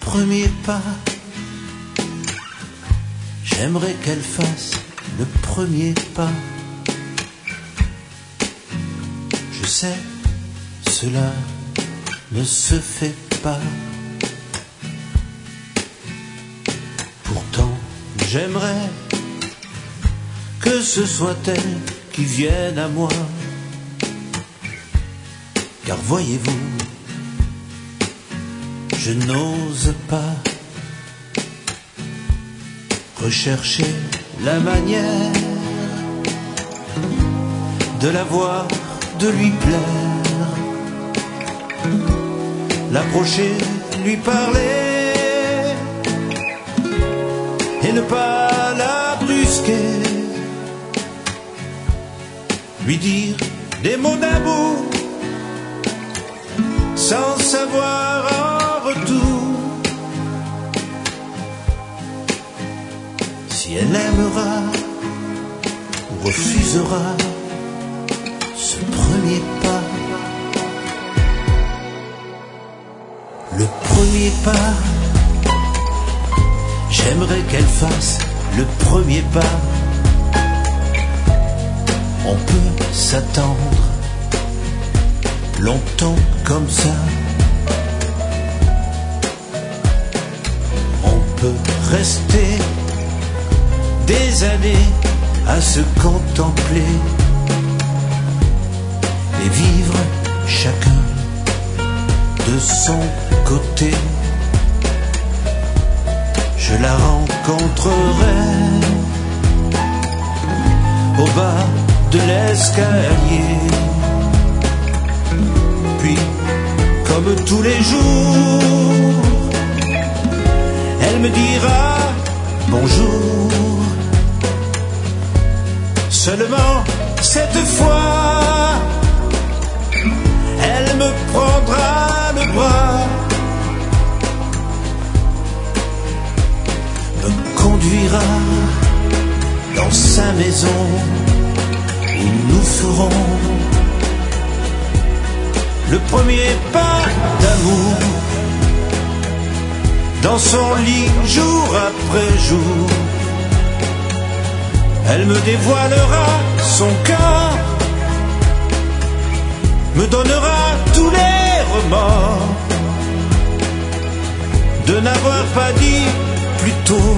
premier pas. J'aimerais qu'elle fasse le premier pas. Je sais, cela ne se fait pas. Pourtant, j'aimerais que ce soit elle qui vienne à moi. Car voyez-vous, je n'ose pas rechercher la manière de la voir, de lui plaire, l'approcher, lui parler et ne pas la brusquer, lui dire des mots d'amour sans savoir en retour si elle aimera ou refusera ce premier pas. Le premier pas, j'aimerais qu'elle fasse le premier pas. On peut s'attendre longtemps comme ça. On peut rester des années à se contempler et vivre chacun de son côté. Je la rencontrerai au bas de l'escalier. Puis, comme tous les jours, elle me dira bonjour. Seulement cette fois, elle me prendra le bras, me conduira dans sa maison où nous ferons le premier pas d'amour dans son lit jour après jour. Elle me dévoilera son cœur, me donnera tous les remords de n'avoir pas dit plus tôt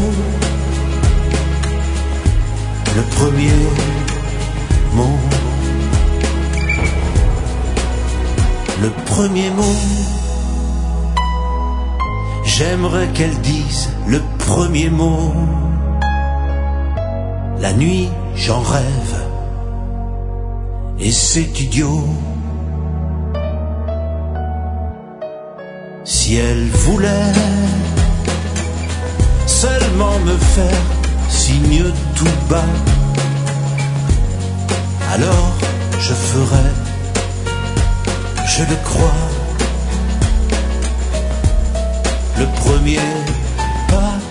le premier mot. Le premier mot, j'aimerais qu'elle dise le premier mot. La nuit, j'en rêve, et c'est idiot. Si elle voulait seulement me faire signe tout bas, alors je ferais, je le crois, le premier pas.